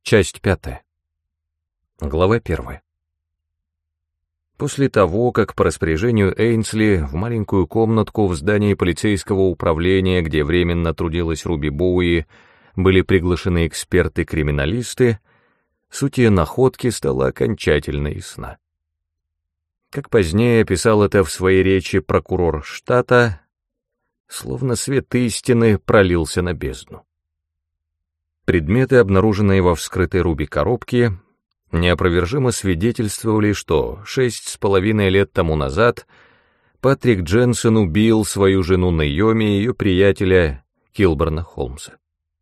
Часть 5. Глава 1. После того, как по распоряжению Эйнсли в маленькую комнатку в здании полицейского управления, где временно трудилась Руби Боуи, были приглашены эксперты-криминалисты, суть ее находки стала окончательно ясна. Как позднее описал это в своей речи прокурор штата, словно свет истины пролился на бездну. Предметы, обнаруженные во вскрытой Руби коробке, неопровержимо свидетельствовали, что 6,5 лет тому назад Патрик Дженсен убил свою жену Наоми и ее приятеля Килберна Холмса.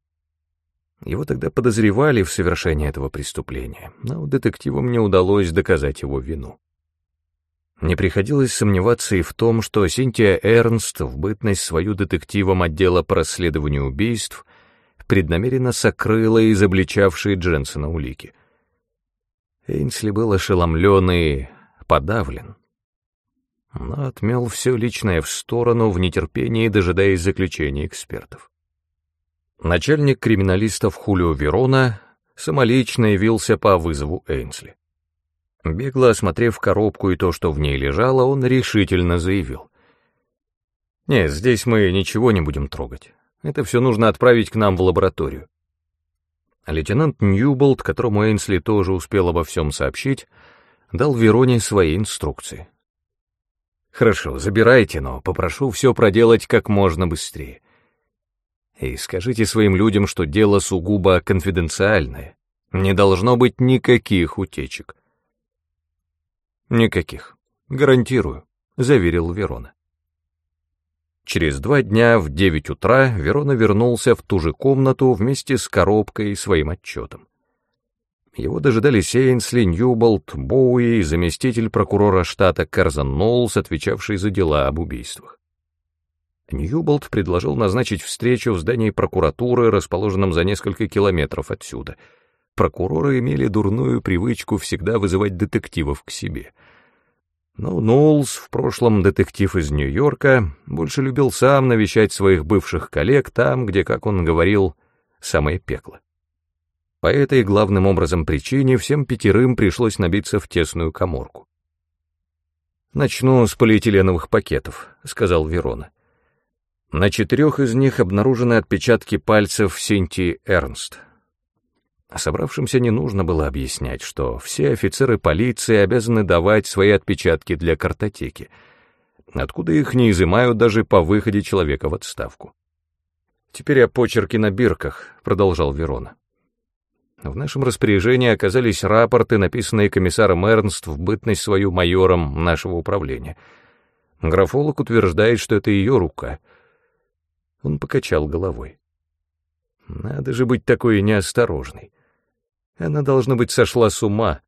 Его тогда подозревали в совершении этого преступления, но детективам не удалось доказать его вину. Не приходилось сомневаться и в том, что Синтия Эрнст в бытность свою детективом отдела по расследованию убийств преднамеренно сокрыла изобличавшие Дженсена улики. Эйнсли был ошеломлен и подавлен, но отмел все личное в сторону в нетерпении, дожидаясь заключения экспертов. Начальник криминалистов Хулио Верона самолично явился по вызову Эйнсли. Бегло осмотрев коробку и то, что в ней лежало, он решительно заявил: «Нет, здесь мы ничего не будем трогать. Это все нужно отправить к нам в лабораторию». Лейтенант Ньюболт, которому Эйнсли тоже успел обо всем сообщить, дал Вероне свои инструкции. «Хорошо, забирайте, но попрошу все проделать как можно быстрее. И скажите своим людям, что дело сугубо конфиденциальное. Не должно быть никаких утечек». «Никаких, гарантирую», — заверил Верона. Через 2 дня в 9 утра Верона вернулся в ту же комнату вместе с коробкой и своим отчетом. Его дожидались Эйнсли, Ньюболт, Боуи и заместитель прокурора штата Карзан Ноулс, отвечавший за дела об убийствах. Ньюболт предложил назначить встречу в здании прокуратуры, расположенном за несколько километров отсюда. Прокуроры имели дурную привычку всегда вызывать детективов к себе. Но Ноулс, в прошлом детектив из Нью-Йорка, больше любил сам навещать своих бывших коллег там, где, как он говорил, самое пекло. По этой главным образом причине всем 5 пришлось набиться в тесную каморку. «Начну с полиэтиленовых пакетов», — сказал Верона. На 4 из них обнаружены отпечатки пальцев Синтии Эрнст. Собравшимся не нужно было объяснять, что все офицеры полиции обязаны давать свои отпечатки для картотеки, откуда их не изымают даже по выходе человека в отставку. «Теперь о почерке на бирках», — продолжал Верона. «В нашем распоряжении оказались рапорты, написанные комиссаром Эрнст в бытность свою майором нашего управления. Графолог утверждает, что это ее рука». Он покачал головой. «Надо же быть такой неосторожной. Она, должно быть, сошла с ума».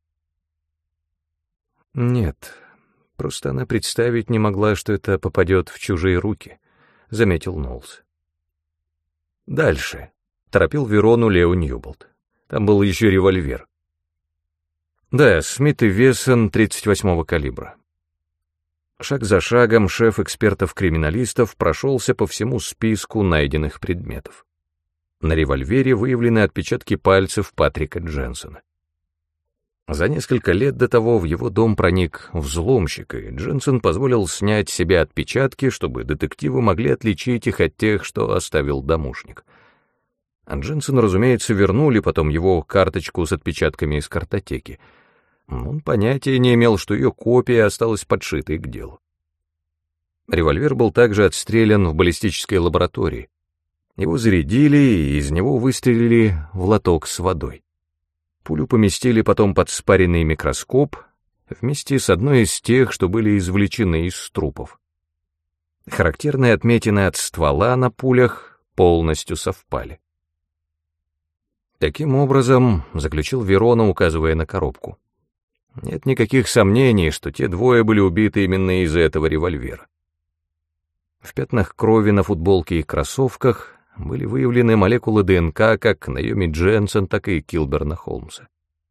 «Нет, просто она представить не могла, что это попадет в чужие руки», — заметил Ноулс. «Дальше», — торопил Верону Лео Ньюболт. «Там был еще револьвер». «Да, Смит и Вессон 38-го калибра». Шаг за шагом шеф экспертов-криминалистов прошелся по всему списку найденных предметов. На револьвере выявлены отпечатки пальцев Патрика Дженсена. За несколько лет до того в его дом проник взломщик, и Дженсен позволил снять себе отпечатки, чтобы детективы могли отличить их от тех, что оставил домушник. А Дженсену, разумеется, вернули потом его карточку с отпечатками из картотеки. Он понятия не имел, что ее копия осталась подшитой к делу. Револьвер был также отстрелян в баллистической лаборатории. Его зарядили, и из него выстрелили в лоток с водой. Пулю поместили потом под спаренный микроскоп вместе с одной из тех, что были извлечены из трупов. Характерные отметины от ствола на пулях полностью совпали. Таким образом, заключил Верона, указывая на коробку, нет никаких сомнений, что те 2 были убиты именно из этого револьвера. В пятнах крови на футболке и кроссовках были выявлены молекулы ДНК как Наоми Дженсен, так и Килберна Холмса.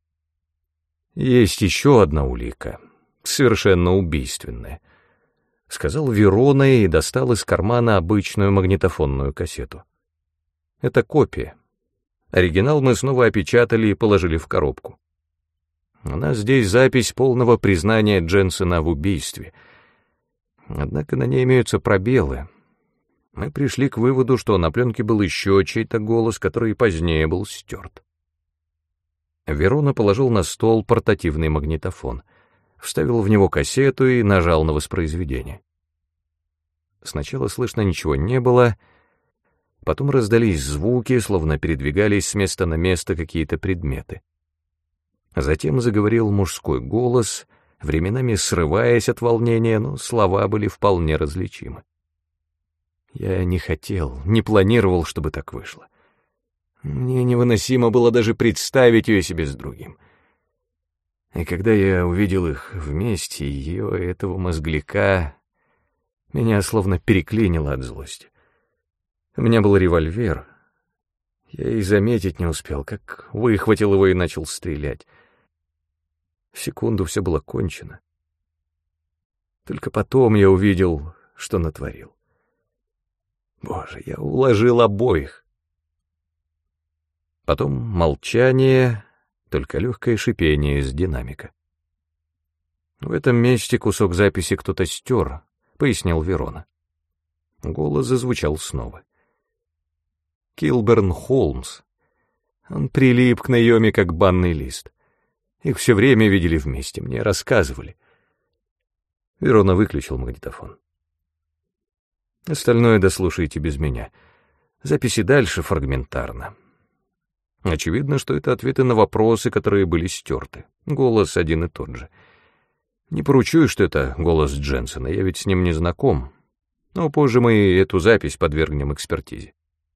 «Есть еще одна улика, совершенно убийственная», — сказал Верона и достал из кармана обычную магнитофонную кассету. «Это копия. Оригинал мы снова опечатали и положили в коробку. У нас здесь запись полного признания Дженсена в убийстве. Однако на ней имеются пробелы. Мы пришли к выводу, что на пленке был еще чей-то голос, который позднее был стерт. Верона положил на стол портативный магнитофон, вставил в него кассету и нажал на воспроизведение. Сначала слышно ничего не было, потом раздались звуки, словно передвигались с места на место какие-то предметы. Затем заговорил мужской голос, временами срываясь от волнения, но слова были вполне различимы. Я не хотел, не планировал, чтобы так вышло. Мне невыносимо было даже представить ее себе с другим. И когда я увидел их вместе, ее и этого мозгляка, меня словно переклинило от злости. У меня был револьвер. Я и заметить не успел, как выхватил его и начал стрелять. В секунду все было кончено. Только потом я увидел, что натворил. Боже, я уложил обоих. Потом молчание, только легкое шипение из динамика. В этом месте кусок записи кто-то стер, пояснил Верона. Голос зазвучал снова. Килберн Холмс. Он прилип к Наоми, как банный лист. Их все время видели вместе, мне рассказывали. Верона выключил магнитофон. Остальное дослушайте без меня. Записи дальше фрагментарно. Очевидно, что это ответы на вопросы, которые были стерты. Голос один и тот же. Не поручусь, что это голос Дженсена, я ведь с ним не знаком. Но позже мы эту запись подвергнем экспертизе.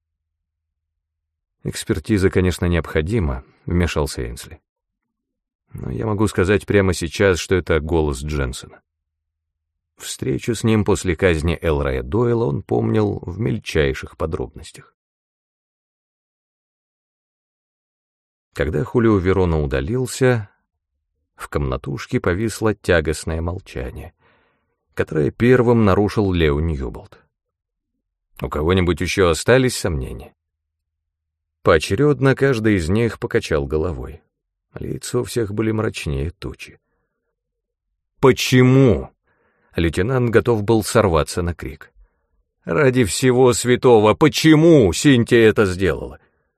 Экспертиза, конечно, необходима, вмешался Эйнсли. Но я могу сказать прямо сейчас, что это голос Дженсена. Встречу с ним после казни Элроя Дойла он помнил в мельчайших подробностях. Когда Хулио Верона удалился, в комнатушке повисло тягостное молчание, которое первым нарушил Лео Ньюболт. У кого-нибудь еще остались сомнения? Поочередно каждый из них покачал головой. Лица у всех были мрачнее тучи. «Почему?» Лейтенант готов был сорваться на крик. «Ради всего святого, почему Синтия это сделала?»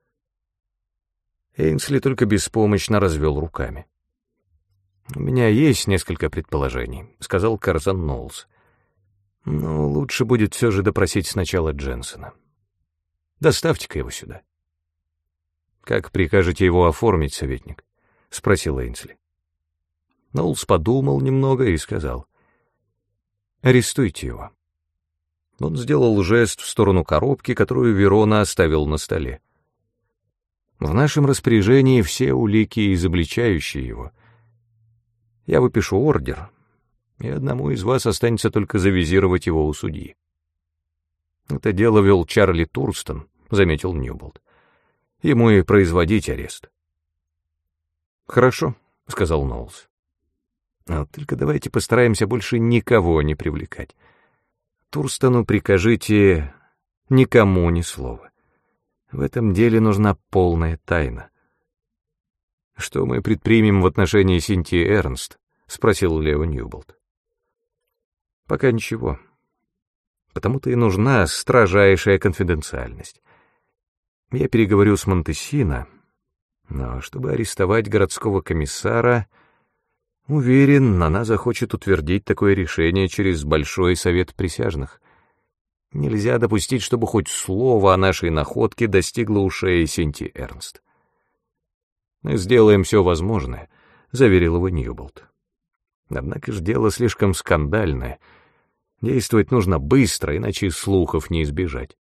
Эйнсли только беспомощно развел руками. «У меня есть несколько предположений», — сказал Карзан Ноулс. «Но лучше будет все же допросить сначала Дженсена. Доставьте-ка его сюда». «Как прикажете его оформить, советник?» — спросил Эйнсли. Ноулс подумал немного и сказал: «Арестуйте его». Он сделал жест в сторону коробки, которую Верона оставил на столе. «В нашем распоряжении все улики, изобличающие его. Я выпишу ордер, и одному из вас останется только завизировать его у судьи». «Это дело вел Чарли Турстон», — заметил Ньюболт. «Ему и производить арест». «Хорошо», — сказал Ноулс. «Но только давайте постараемся больше никого не привлекать. Турстону прикажите никому ни слова. В этом деле нужна полная тайна». «Что мы предпримем в отношении Синтии Эрнст?» — спросил Лео Ньюболт. «Пока ничего. Потому-то и нужна строжайшая конфиденциальность. Я переговорю с Монтесино, но чтобы арестовать городского комиссара, уверен, она захочет утвердить такое решение через Большой совет присяжных. Нельзя допустить, чтобы хоть слово о нашей находке достигло ушей Синтии Эрнст». «Мы сделаем все возможное», — заверил его Ньюболт. «Однако ж дело слишком скандальное. Действовать нужно быстро, иначе слухов не избежать».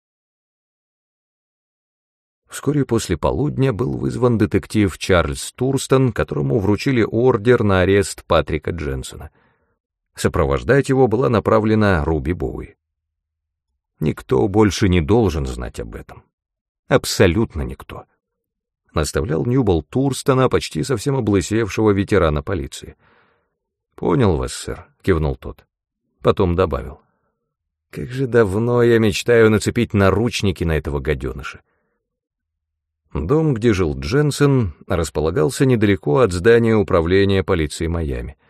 Вскоре после полудня был вызван детектив Чарльз Турстон, которому вручили ордер на арест Патрика Дженсена. Сопровождать его была направлена Руби Боуи. Никто больше не должен знать об этом. Абсолютно никто. Наставлял Ньюболт Турстона, почти совсем облысевшего ветерана полиции. «Понял вас, сэр», — кивнул тот. Потом добавил: «Как же давно я мечтаю нацепить наручники на этого гаденыша». Дом, где жил Дженсен, располагался недалеко от здания управления полиции Майами.